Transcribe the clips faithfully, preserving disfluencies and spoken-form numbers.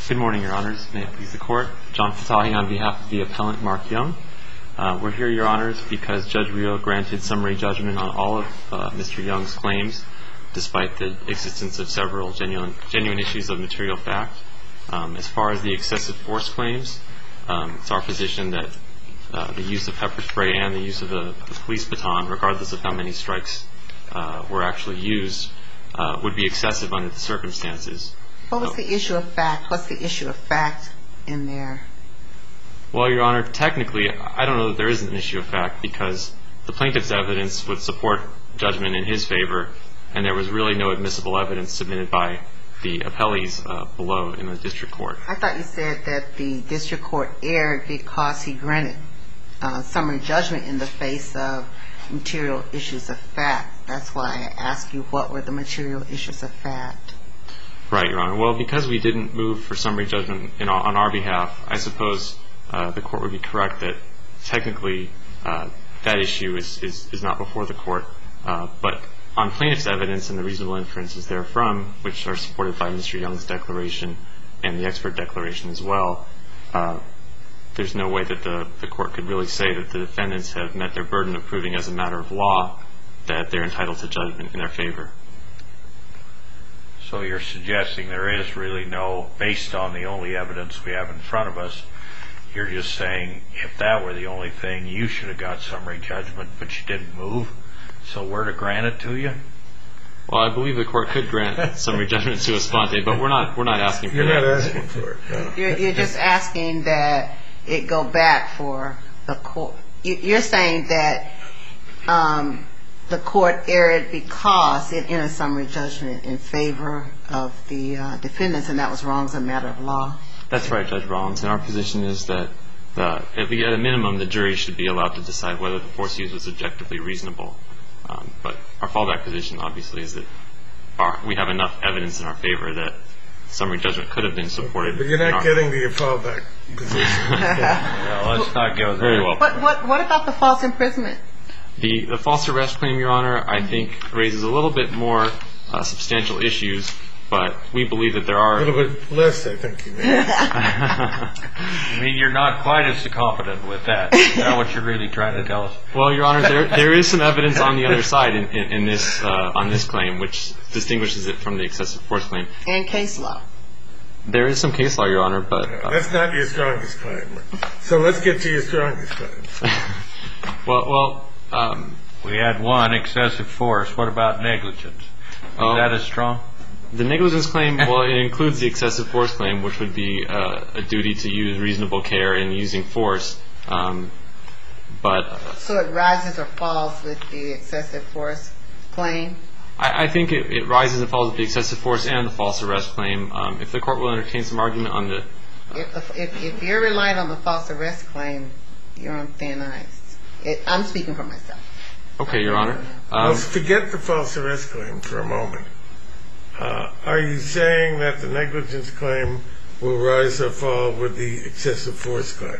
Good morning, Your Honors. May it please the Court. John Fatahi on behalf of the appellant, Mark Young. Uh, we're here, Your Honors, because Judge Rio granted summary judgment on all of uh, Mister Young's claims, despite the existence of several genuine, genuine issues of material fact. Um, as far as the excessive force claims, um, it's our position that uh, the use of pepper spray and the use of the, the police baton, regardless of how many strikes uh, were actually used, uh, would be excessive under the circumstances. What was the issue of fact? What's the issue of fact in there? Well, Your Honor, technically, I don't know that there is an issue of fact because the plaintiff's evidence would support judgment in his favor, and there was really no admissible evidence submitted by the appellees uh, below in the district court. I thought you said that the district court erred because he granted uh, summary judgment in the face of material issues of fact. That's why I asked you what were the material issues of fact. Right, Your Honor. Well, because we didn't move for summary judgment in our, on our behalf, I suppose uh, the court would be correct that technically uh, that issue is, is, is not before the court. Uh, but on plaintiff's evidence and the reasonable inferences therefrom, which are supported by Mister Young's declaration and the expert declaration as well, uh, there's no way that the, the court could really say that the defendants have met their burden of proving as a matter of law that they're entitled to judgment in their favor. So you're suggesting there is really no, based on the only evidence we have in front of us, you're just saying if that were the only thing, you should have got summary judgment, but you didn't move, so we're to grant it to you? Well, I believe the court could grant summary judgment sua sponte, but we're not we're not asking for you're that. You're not asking for it, no. You're, you're just asking that it go back for the court. You're saying that um, the court erred because it entered summary judgment in favor of the uh, defendants, and that was wrong as a matter of law? That's right, Judge Rollins. And our position is that uh, at, the, at a minimum, the jury should be allowed to decide whether the force used was objectively reasonable. Um, but our fallback position, obviously, is that our, we have enough evidence in our favor that summary judgment could have been supported. But you're not getting to your fallback position. Well, let's not go there. Very well. What, what, what about the false imprisonment? The, the false arrest claim, Your Honor, I think raises a little bit more uh, substantial issues, but we believe that there are... A little bit less, I think you mean. I mean, you're not quite as competent with that. Is that what you're really trying to tell us? Well, Your Honor, there, there is some evidence on the other side in, in, in this, uh, on this claim, which distinguishes it from the excessive force claim. And case law. There is some case law, Your Honor, but... Uh, That's not your strongest claim. So let's get to your strongest claim. well, well... Um, we had one, excessive force. What about negligence? Is oh, that as strong? The negligence claim, well, it includes the excessive force claim, which would be uh, a duty to use reasonable care in using force. Um, but uh, So it rises or falls with the excessive force claim? I, I think it, it rises and falls with the excessive force and the false arrest claim. Um, if the court will entertain some argument on the... Uh, if, if, if you're relying on the false arrest claim, you're on thin ice. It, I'm speaking for myself. Okay, Your Honor. Um, well, forget the false arrest claim for a moment. Uh, are you saying that the negligence claim will rise or fall with the excessive force claim?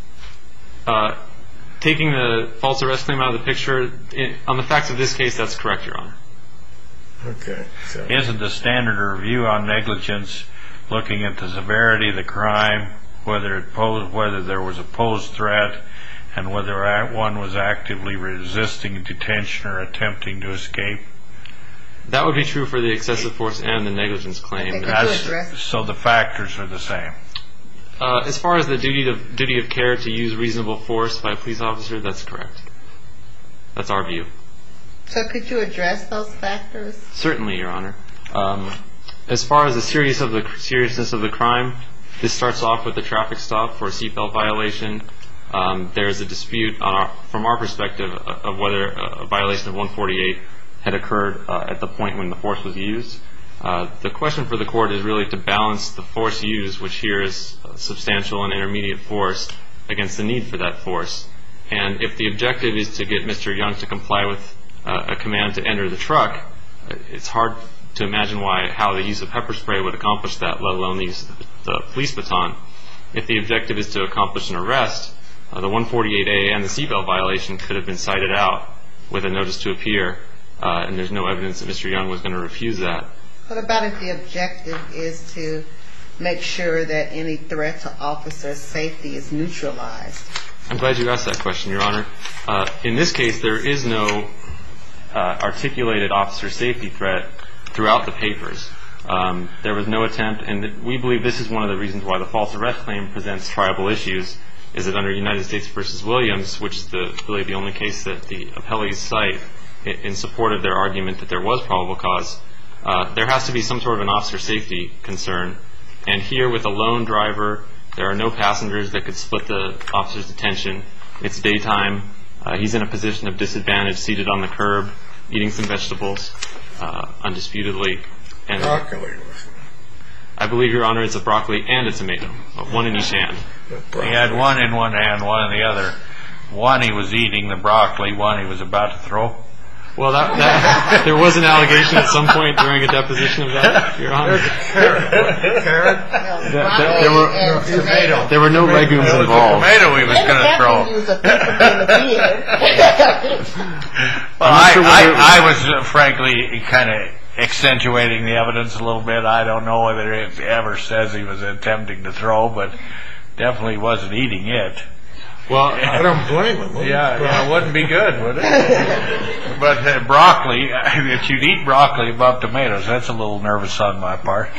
Uh, taking the false arrest claim out of the picture, in, on the facts of this case, that's correct, Your Honor. Okay. So. Isn't the standard review on negligence looking at the severity of the crime, whether it posed, whether there was a posed threat, and whether one was actively resisting detention or attempting to escape? That would be true for the excessive force and the negligence claim. Okay, That's, so the factors are the same. Uh, as far as the duty of, duty of care to use reasonable force by a police officer, that's correct. That's our view. So could you address those factors? Certainly, Your Honor. Um, as far as the serious of the seriousness of the crime, this starts off with a traffic stop for a seatbelt violation. Um, there is a dispute on our, from our perspective of, of whether a violation of one forty-eight had occurred uh, at the point when the force was used. Uh, the question for the court is really to balance the force used, which here is substantial and intermediate force, against the need for that force. And if the objective is to get Mister Young to comply with uh, a command to enter the truck, it's hard to imagine why how the use of pepper spray would accomplish that, let alone the use of the, the police baton. If the objective is to accomplish an arrest, Uh, the one forty-eight A and the seatbelt violation could have been cited out with a notice to appear, uh, and there's no evidence that Mister Young was going to refuse that. What about if the objective is to make sure that any threat to officer safety is neutralized? I'm glad you asked that question, Your Honor. Uh, in this case, there is no uh, articulated officer safety threat throughout the papers. Um, there was no attempt, and we believe this is one of the reasons why the false arrest claim presents tribal issues, is that under United States versus Williams, which is the, really the only case that the appellees cite in support of their argument that there was probable cause, uh, there has to be some sort of an officer safety concern. And here, with a lone driver, there are no passengers that could split the officer's attention. It's daytime. Uh, he's in a position of disadvantage, seated on the curb, eating some vegetables, uh, undisputedly. And Broccoli. I believe, Your Honor, it's a broccoli and a tomato, one in each hand. He had one in one hand, one in the other. One he was eating, the broccoli. One he was about to throw. Well, that, that there was an allegation at some point during a deposition of that, Your Honor. There's a carrot. What, carrot? No, There- broccoli there were- and no, tomato. There were no legumes It was the involved. tomato he was Maybe going to that throw. can use a picture in the beard. Well, I'm not I, sure I, whether- I was uh, frankly kind of accentuating the evidence a little bit. I don't know whether it ever says he was attempting to throw, but definitely wasn't eating it. Well, I don't blame him. Yeah, yeah, it wouldn't be good, would it? But uh, broccoli, if you'd eat broccoli above tomatoes, that's a little nervous on my part.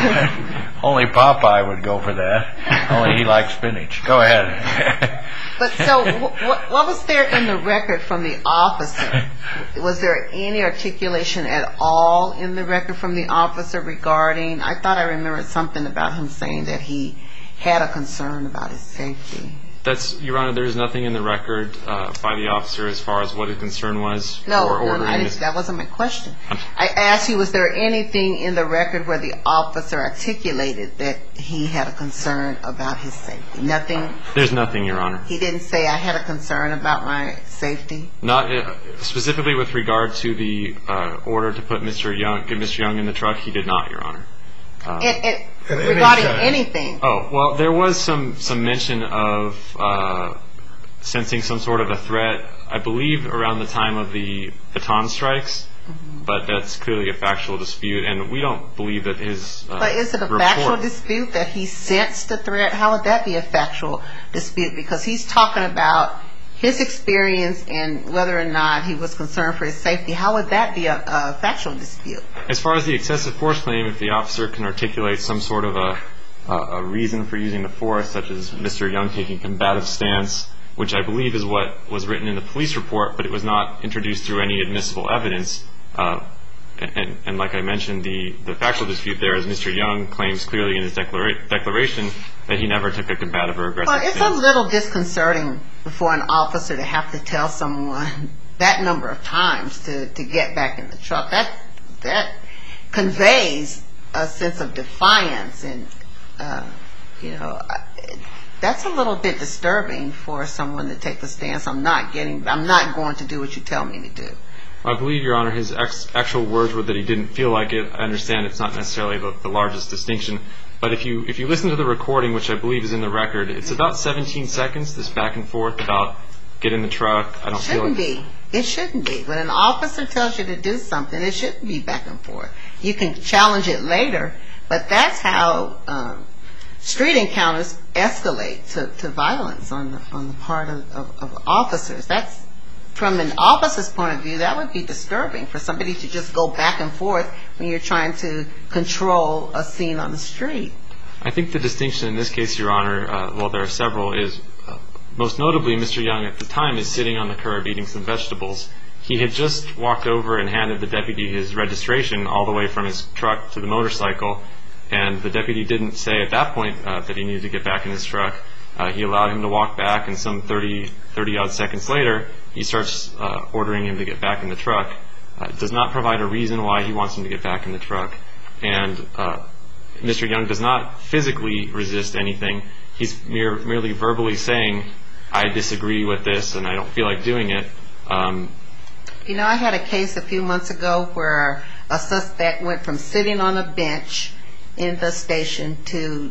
Only Popeye would go for that. Only he likes spinach. Go ahead. But so, what, what was there in the record from the officer? Was there any articulation at all in the record from the officer regarding? I thought I remembered something about him saying that he had a concern about his safety. that's, Your Honor, there is nothing in the record uh, by the officer as far as what his concern was No, for no, ordering I this. didn't, that wasn't my question. I'm- I asked you, was there anything in the record where the officer articulated that he had a concern about his safety? Nothing? There's nothing, Your Honor. He didn't say, I had a concern about my safety? Not uh, specifically with regard to the uh, order to put Mister Young, get Mister Young in the truck. He did not, Your Honor. Um, It, it, At any regarding time. anything? oh well, there was some some mention of uh, sensing some sort of a threat. I believe around the time of the baton strikes, but that's clearly a factual dispute, and we don't believe that his. Uh, But is it a report- factual dispute that he sensed a threat? How would that be a factual dispute? Because he's talking about his experience and whether or not he was concerned for his safety. How would that be a, a factual dispute? As far as the excessive force claim, if the officer can articulate some sort of a, a, a reason for using the force, such as Mister Young taking a combative stance, which I believe is what was written in the police report, but it was not introduced through any admissible evidence. Uh, and, and, and like I mentioned, the, the factual dispute there is Mister Young claims clearly in his declara- declaration that he never took a combative or aggressive Well, it's a stance. little disconcerting for an officer to have to tell someone that number of times to, to get back in the truck. That that conveys a sense of defiance, and uh, you know, I- that's a little bit disturbing for someone to take the stance. I'm not getting. I'm not going to do what you tell me to do. I believe, Your Honor, his ex- actual words were that he didn't feel like it. I understand it's not necessarily the, the largest distinction, but if you if you listen to the recording, which I believe is in the record, it's about seventeen seconds, this back and forth about get in the truck. I don't feel Shouldn't like be. It shouldn't be. When an officer tells you to do something, it shouldn't be back and forth. You can challenge it later, but that's how um, street encounters escalate to, to violence on the, on the part of, of, of officers. That's, from an officer's point of view, that would be disturbing for somebody to just go back and forth when you're trying to control a scene on the street. I think the distinction in this case, Your Honor, uh, well, there are several, is uh, most notably Mister Young at the time is sitting on the curb eating some vegetables. He had just walked over and handed the deputy his registration all the way from his truck to the motorcycle, and the deputy didn't say at that point uh, that he needed to get back in his truck. Uh, he allowed him to walk back, and some thirty, thirty-odd seconds later, he starts uh, ordering him to get back in the truck. Uh, does not provide a reason why he wants him to get back in the truck, and uh, Mister Young does not physically resist anything. He's mere, merely verbally saying, I disagree with this and I don't feel like doing it. Um, You know, I had a case a few months ago where a suspect went from sitting on a bench in the station to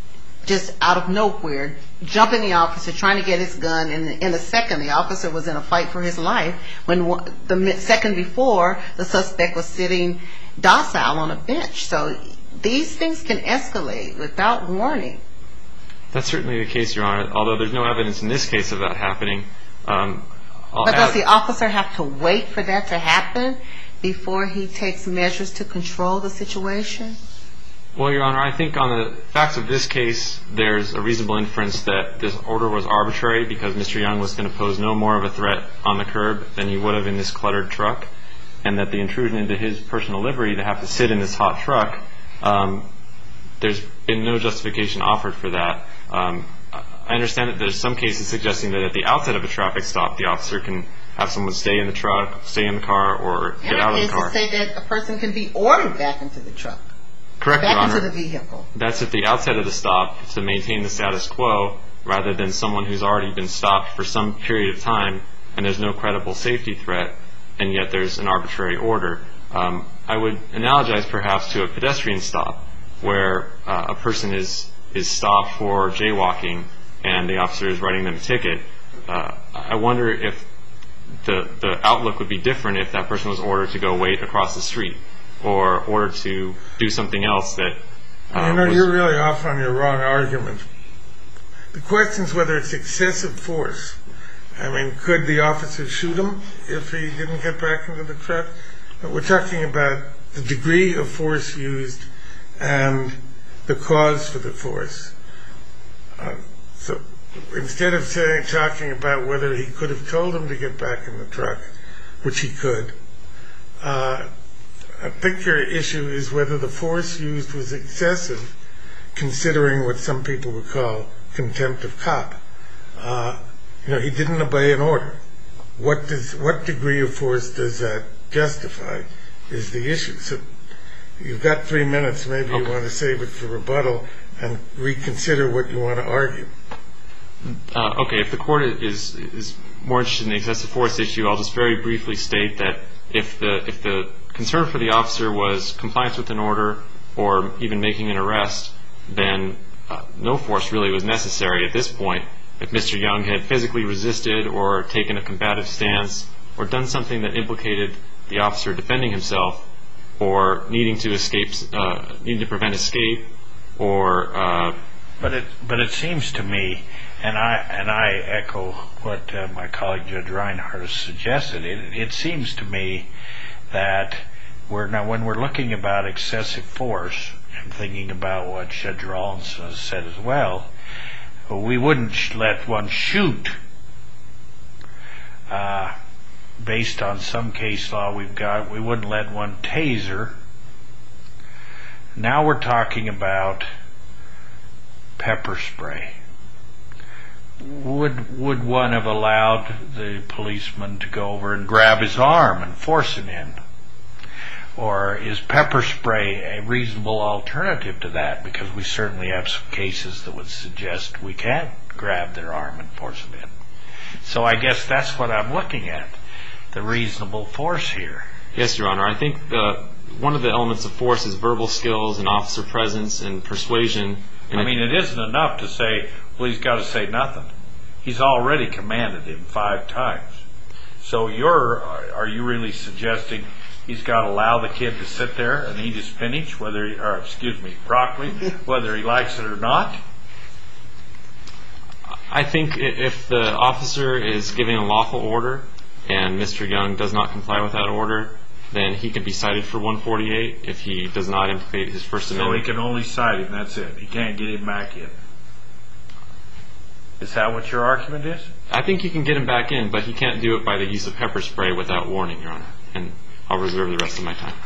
just out of nowhere jumping the officer, trying to get his gun, and in a second the officer was in a fight for his life when one, the mi- second before the suspect was sitting docile on a bench. So these things can escalate without warning. That's certainly the case, Your Honor, although there's no evidence in this case of that happening. Um, I'll But does add- the officer have to wait for that to happen before he takes measures to control the situation? Well, Your Honor, I think on the facts of this case, there's a reasonable inference that this order was arbitrary because Mister Young was going to pose no more of a threat on the curb than he would have in this cluttered truck, and that the intrusion into his personal livery to have to sit in this hot truck, um, there's been no justification offered for that. Um, I understand that there's some cases suggesting that at the outset of a traffic stop, the officer can have someone stay in the truck, stay in the car, or get out of the car. And cases say that a person can be ordered back into the truck. Correct, Your Back Honor. into the vehicle. That's at the outset of the stop to maintain the status quo rather than someone who's already been stopped for some period of time and there's no credible safety threat and yet there's an arbitrary order. Um, I would analogize perhaps to a pedestrian stop where uh, a person is, is stopped for jaywalking and the officer is writing them a ticket. Uh, I wonder if the, the outlook would be different if that person was ordered to go wait across the street or ordered to do something else that uh, You know, was... you're really off on your wrong argument. The question is whether it's excessive force. I mean, could the officer shoot him if he didn't get back into the truck? But we're talking about the degree of force used and the cause for the force. Uh, so instead of saying, talking about whether he could have told him to get back in the truck, which he could, uh, I think your issue is whether the force used was excessive, considering what some people would call contempt of cop. Uh, you know, he didn't obey an order. What does, what degree of force does that justify is the issue. So you've got three minutes. Maybe you Okay. want to save it for rebuttal and reconsider what you want to argue. Uh, okay, if the court is is more interested in the excessive force issue, I'll just very briefly state that if the if the concern for the officer was compliance with an order or even making an arrest, then uh, no force really was necessary at this point. If Mister Young had physically resisted or taken a combative stance or done something that implicated the officer defending himself or needing to escape, uh, needing to prevent escape, or uh, But it but it seems to me, and I and I echo what uh, my colleague Judge Reinhardt has suggested. It it seems to me that we're now when we're looking about excessive force and thinking about what Judge Rollins has said as well, we wouldn't sh- let one shoot uh, based on some case law we've got. We wouldn't let one taser. Now we're talking about pepper spray. Would would one have allowed the policeman to go over and grab his arm and force him in? Or is pepper spray a reasonable alternative to that? Because we certainly have some cases that would suggest we can't grab their arm and force them in. So I guess that's what I'm looking at, the reasonable force here. Yes, Your Honor. I think the, one of the elements of force is verbal skills and officer presence and persuasion. And I mean, it isn't enough to say, well, he's got to say nothing. He's already commanded him five times. So you're, are you really suggesting he's got to allow the kid to sit there and eat his spinach, whether, he, or excuse me, broccoli, whether he likes it or not? I think if the officer is giving a lawful order and Mister Young does not comply with that order, then he can be cited for one forty-eight if he does not implicate his First So he Amendment. can only cite him, that's it. He can't get him back in. Is that what your argument is? I think he can get him back in, but he can't do it by the use of pepper spray without warning, Your Honor. And I'll reserve the rest of my time.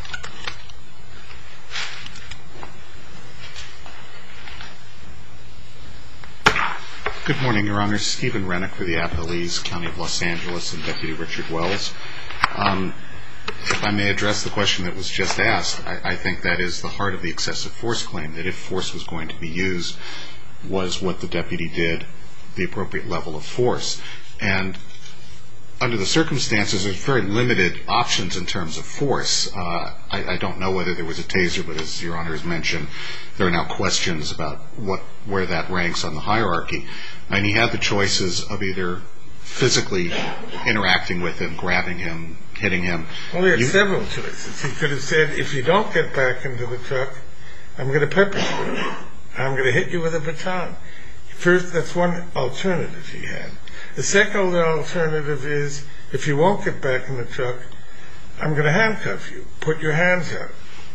Good morning, Your Honor. Stephen Rennick for the Appalese, County of Los Angeles, and Deputy Richard Wells. Um, if I may address the question that was just asked, I, I think that is the heart of the excessive force claim, that if force was going to be used, was what the deputy did the appropriate level of force. And under the circumstances, there's very limited options in terms of force. Uh, I, I don't know whether there was a taser, but as Your Honor has mentioned, there are now questions about what where that ranks on the hierarchy. And he had the choices of either physically interacting with him, grabbing him, hitting him. Well, he had You- several choices. He could have said, if you don't get back into the truck, I'm going to pepper spray you. I'm going to hit you with a baton. First, that's one alternative he had. The second alternative is, if you won't get back in the truck, I'm going to handcuff you. Put your hands out.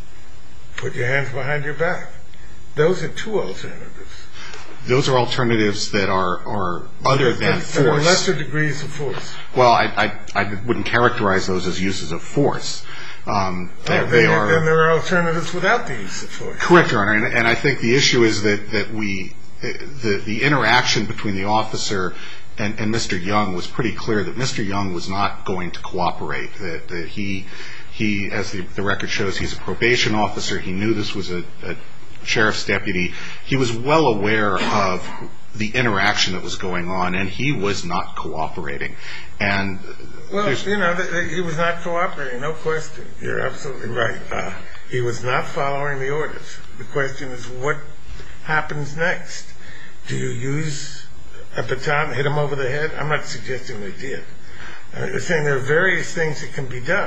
Put your hands behind your back. Those are two alternatives. Those are alternatives that are, are other than force. There are lesser degrees of force. Well, I, I, I wouldn't characterize those as uses of force. Um, they, oh, they then, are, then there are alternatives without the use of force. Correct, Your Honor. And, and I think the issue is that, that we, the, the interaction between the officer and, and Mister Young was pretty clear that Mister Young was not going to cooperate. That, that he, he, as the, the record shows, he's a probation officer. He knew this was a, a sheriff's deputy. He was well aware of the interaction that was going on, and he was not cooperating. And well, you know, he was not cooperating, no question. You're absolutely right. Uh, he was not following the orders. The question is, what happens next? Do you use a baton, hit him over the head? I'm not suggesting they did. I'm saying there are various things that can be done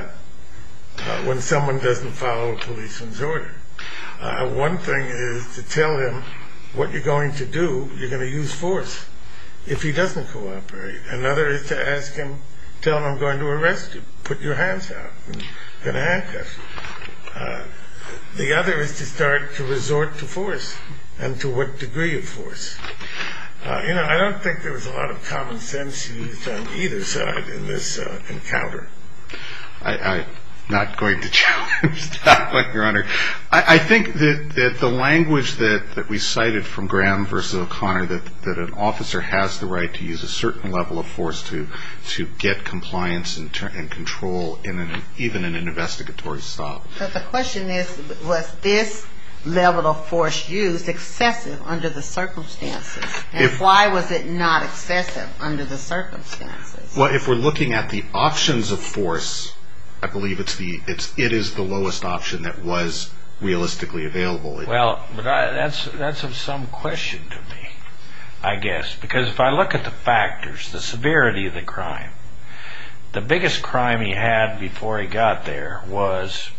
uh, when someone doesn't follow a policeman's order. Uh, one thing is to tell him what you're going to do. You're going to use force if he doesn't cooperate. Another is to ask him, tell him, I'm going to arrest you. Put your hands out. I'm going to handcuff you. Uh, the other is to start to resort to force, and to what degree of force. Uh, you know, I don't think there was a lot of common sense used on either side in this uh, encounter. I, I not going to challenge that one, Your Honor. I, I think that, that the language that, that we cited from Graham versus O'Connor, that, that an officer has the right to use a certain level of force to to get compliance and, ter- and control in an, even in an investigatory stop. But the question is, was this level of force used excessive under the circumstances? And if, why was it not excessive under the circumstances? Well, if we're looking at the options of force, I believe it's the it's it is the lowest option that was realistically available. Well, but I, that's that's of some question to me, I guess, because if I look at the factors, the severity of the crime, the biggest crime he had before he got there was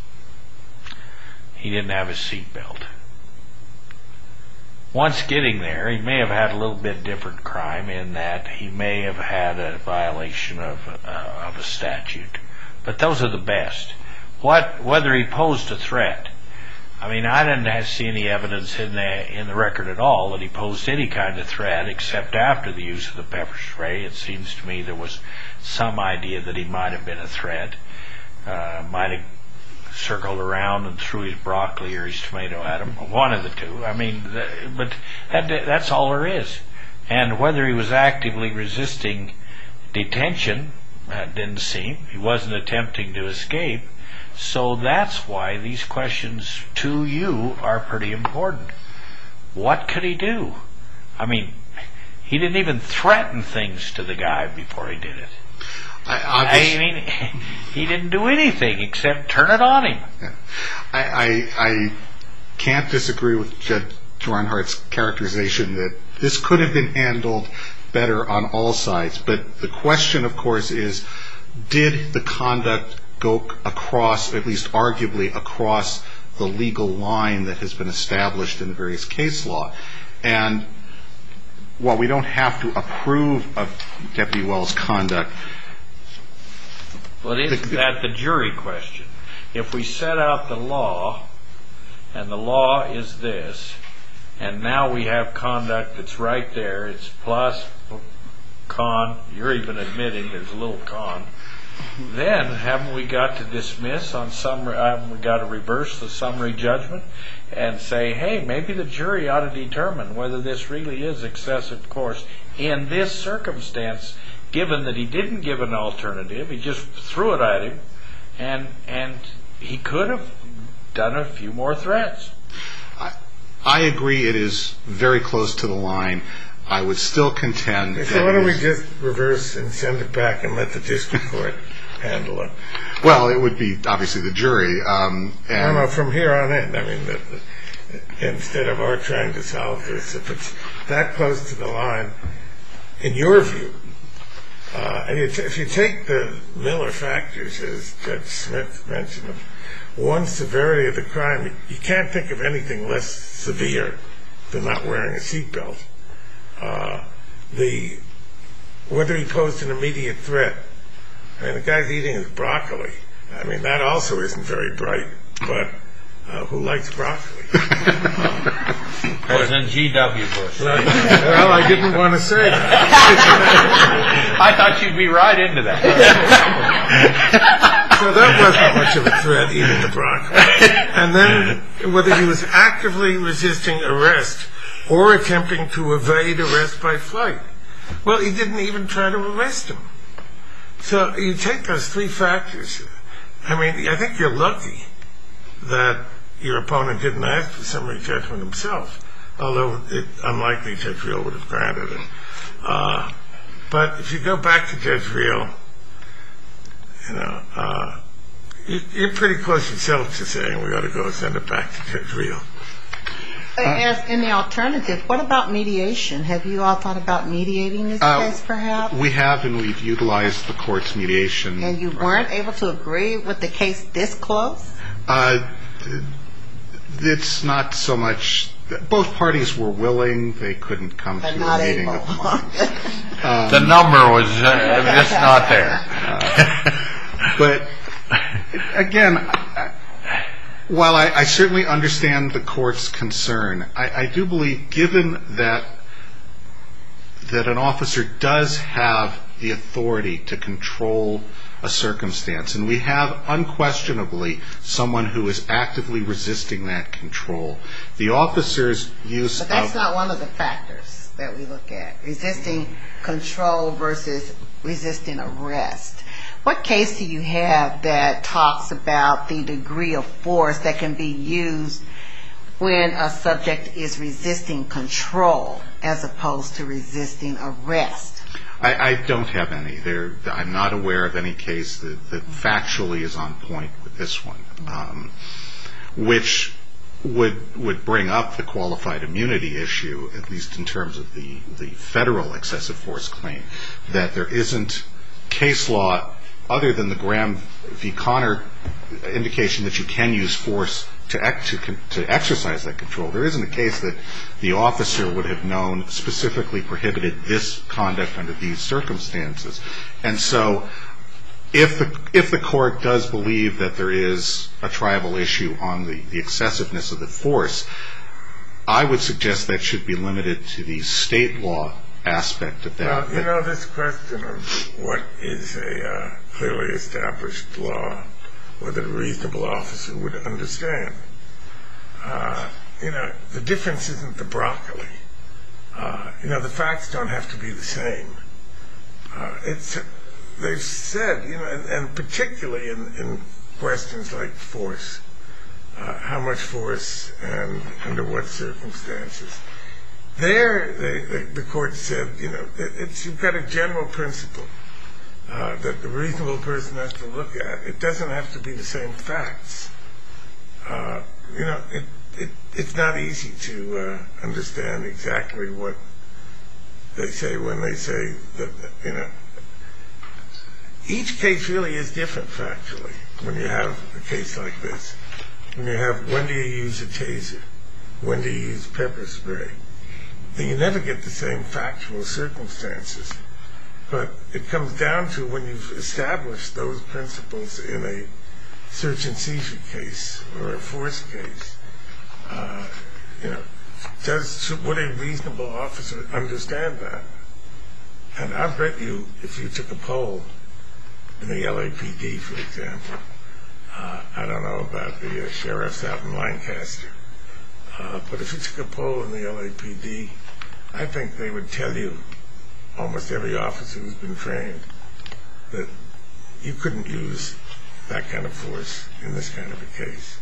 he didn't have his seatbelt. Once getting there, he may have had a little bit different crime in that he may have had a violation of uh, of a statute. But those are the best. What whether he posed a threat? I mean, I didn't see any evidence in the in the record at all that he posed any kind of threat, except after the use of the pepper spray. It seems to me there was some idea that he might have been a threat. Uh, might have circled around and threw his broccoli or his tomato at him. One of the two. I mean, but that, that's all there is. And whether he was actively resisting detention, uh, didn't seem. He wasn't attempting to escape. So that's why these questions to you are pretty important. What could he do? I mean, he didn't even threaten things to the guy before he did it. I, I mean, he didn't do anything except turn it on him. Yeah. I, I, I can't disagree with Judge Reinhart's characterization that this could have been handled better on all sides. But the question, of course, is did the conduct go across, at least arguably across the legal line that has been established in the various case law? And while we don't have to approve of Deputy Wells' conduct, well, isn't that the jury question? If we set out the law, and the law is this, and now we have conduct that's right there, it's plus, con, you're even admitting there's a little con, then haven't we got to dismiss on summary, haven't we got to reverse the summary judgment and say, hey, maybe the jury ought to determine whether this really is excessive force in this circumstance, given that he didn't give an alternative, he just threw it at him, and and he could have done a few more threats. I, I agree it is very close to the line. I would still contend okay, that so why don't we is, just reverse and send it back and let the district court handle it? Well, it would be obviously the jury. Um, and no, no, from here on in. I mean, the, the, instead of our trying to solve this, if it's that close to the line, in your view, Uh, and you t- if you take the Miller factors, as Judge Smith mentioned, one, severity of the crime, you can't think of anything less severe than not wearing a seatbelt. Uh, the whether he posed an immediate threat. I mean, the guy's eating his broccoli. I mean, that also isn't very bright, but uh, who likes broccoli? President G W Bush. Right. Well, I didn't want to say that. I thought you'd be right into that. So that wasn't much of a threat, eating the broccoli. And then whether he was actively resisting arrest or attempting to evade arrest by flight. Well, he didn't even try to arrest him. So you take those three factors. I mean, I think you're lucky that your opponent didn't ask for summary judgment himself, although it's unlikely Judge Reel would have granted it. Uh, but if you go back to Judge Reel, you know, uh, you, you're pretty close yourself to saying we ought to go send it back to Judge Reel. As in the alternative, what about mediation? Have you all thought about mediating this Uh, case, perhaps? We have, and we've utilized the court's mediation. And you weren't able to agree with the case this close? Uh, it's not so much. Both parties were willing; they couldn't come But to not a meeting able. of mind. Um, The number was uh, just not there. Uh, but again, I, while I, I certainly understand the court's concern, I, I do believe, given that that an officer does have the authority to control a circumstance, and we have unquestionably someone who is actively resisting that control. The officer's use But that's of not one of the factors that we look at. Resisting control versus resisting arrest. What case do you have that talks about the degree of force that can be used when a subject is resisting control as opposed to resisting arrest? I, I don't have any. There, I'm not aware of any case that, that factually is on point with this one, um, which would would bring up the qualified immunity issue, at least in terms of the, the federal excessive force claim, that there isn't case law other than the Graham v. Connor indication that you can use force to, ex- to, to exercise that control. There isn't a case that the officer would have known specifically prohibited this conduct under these circumstances. And so if the, if the court does believe that there is a triable issue on the, the excessiveness of the force, I would suggest that should be limited to the state law aspect of that. Well, you know, this question of what is a uh, clearly established law, whether a reasonable officer would understand. Uh, you know, the difference isn't the broccoli. Uh, you know, the facts don't have to be the same. Uh, it's they've said, you know, and, and particularly in, in questions like force, uh, how much force and under what circumstances. There, they, the, the court said, you know, it, it's you've got a general principle uh, that the reasonable person has to look at. It doesn't have to be the same facts. Uh, you know, it, it it's not easy to uh, understand exactly what they say when they say that, you know, each case really is different factually when you have a case like this. When you have, when do you use a taser? When do you use pepper spray? You never get the same factual circumstances. But it comes down to when you've established those principles in a search and seizure case or a force case, uh, you know, does would a reasonable officer understand that? And I bet you, if you took a poll in the L A P D, for example, uh, I don't know about the uh, sheriffs out in Lancaster, uh, but if you took a poll in the L A P D, I think they would tell you, almost every officer who's been trained, that you couldn't use that kind of force in this kind of a case.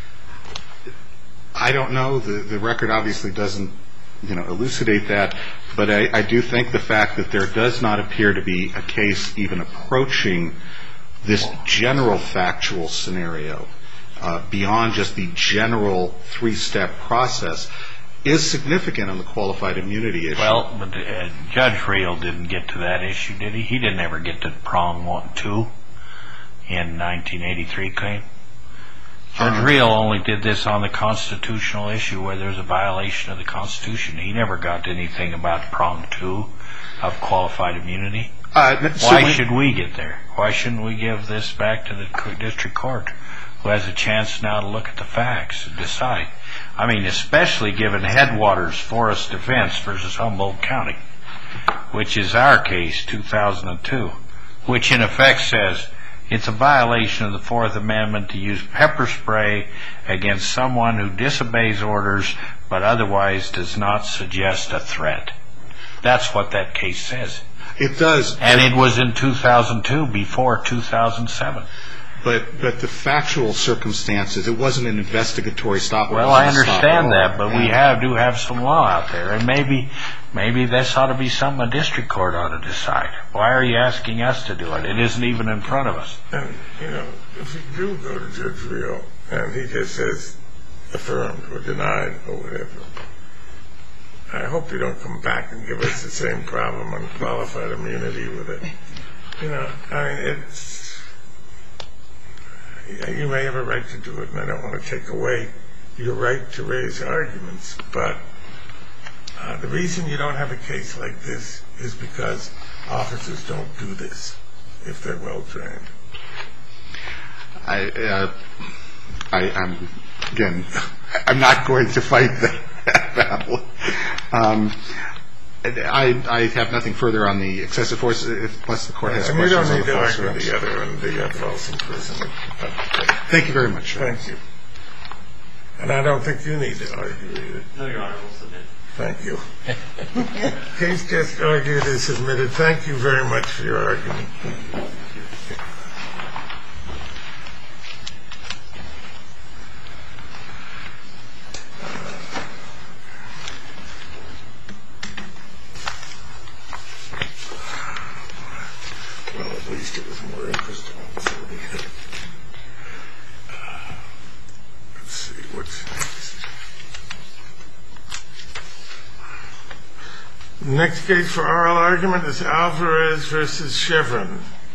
I don't know. The, the record obviously doesn't, you know, elucidate that. But I, I do think the fact that there does not appear to be a case even approaching this general factual scenario, uh, beyond just the general three-step process, is significant on the qualified immunity issue. Well, but uh, Judge Reel didn't get to that issue, did he? He didn't ever get to prong one, two in nineteen eighty-three claim. Judge Uh, Reel only did this on the constitutional issue where there's a violation of the Constitution. He never got to anything about prong two of qualified immunity. Uh, Why certainly- should we get there? Why shouldn't we give this back to the co- district court, who has a chance now to look at the facts and decide? I mean, especially given Headwaters Forest Defense versus Humboldt County, which is our case, two thousand two, which in effect says it's a violation of the Fourth Amendment to use pepper spray against someone who disobeys orders but otherwise does not suggest a threat. That's what that case says. It does. And it was in two thousand two, before two thousand seven. But but the factual circumstances, it wasn't an investigatory stop. Well, I understand that, but we have do have some law out there, and maybe maybe this ought to be something a district court ought to decide. Why are you asking us to do it? It isn't even in front of us. And, you know, if you do go to Judge Reel and he just says affirmed or denied or whatever, I hope you don't come back and give us the same problem on qualified immunity with it. You know, I mean, it's... You may have a right to do it, and I don't want to take away your right to raise arguments, but uh, the reason you don't have a case like this is because officers don't do this if they're well trained. I, uh, I, I'm again, I'm not going to fight that battle. Um, I, I have nothing further on the excessive force, if, unless the court has And we questions don't on need the to false argue arrest. the other and the uh, false imprisonment. Thank you very much. Thank you. And I don't think you need to argue either. No, Your Honor, we'll submit. Thank you. Case just argued is submitted. Thank you very much for your argument. Well, at least it was more interesting. Uh, let's see, what's next? Next case for oral argument is Alvarez versus Chevron.